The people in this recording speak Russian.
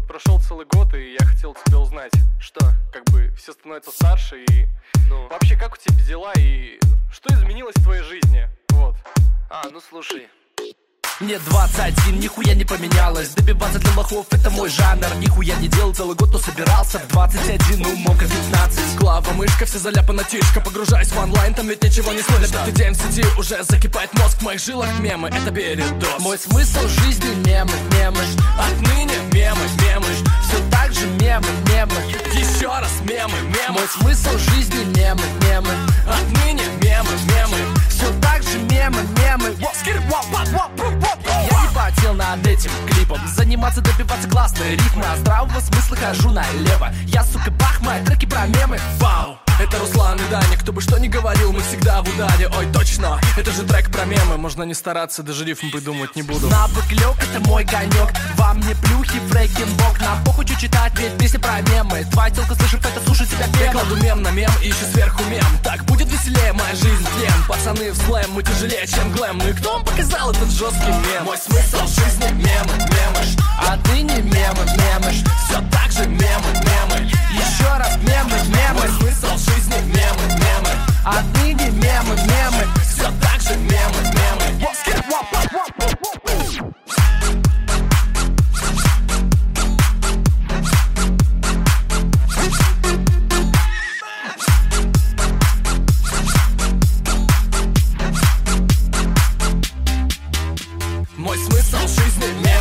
прошел целый год, и я хотел тебя узнать. Что? Как бы все становятся старше, и вообще, как у тебя дела, и что изменилось в твоей жизни? Вот. Ну слушай. Мне 21, нихуя не поменялось. Добиваться для лохов — это мой жанр. Нихуя не делал целый год, но собирался в 21, умом как 15. Глава, мышка, все заляпана тишка. Погружаюсь в онлайн, там ведь ничего не стоит. Пятый день в сети, уже закипает мозг. В моих жилах мемы, это передоз. Мой смысл жизни — мемы, мемы. Отныне мемы, мемы. Все так же мемы, мемы. Еще раз мемы, мемы. Мой смысл жизни — мемы, мемы. Отныне мемы, мемы. Все так же мемы, мемы. Я не потел над этим клипом. Заниматься, добиваться классные рифмы. А здравого смысла хожу налево. Я, сука, бах, мои треки про мемы. Вау! Это Руслан и Даня, кто бы что ни говорил, мы всегда в ударе. Ой, точно, это же трек про мемы. Можно не стараться, даже рифм придумать не буду. Навык лёг, это мой конек. Вам не плюхи, фрейкинбок. Нам похуй, что читать, ведь песни про мемы. Твоя телка, слышав это, слушай себя пем. Я кладу мем на мем и ищу сверху мем. Так будет веселее, моя жизнь тлен. Пацаны в слэм, мы тяжелее, чем глэм. Ну и кто вам показал этот жесткий мем? Мой смысл жизни — мемы, мемы. А ты не мемы, мемы. Все так же мемы, мемы. Еще раз мемы, мемы. Мой смысл жизни — мемы, мемы. А ты не мемы, мемы. Все так же мемы, мемы. Мой смысл жизни — мемы.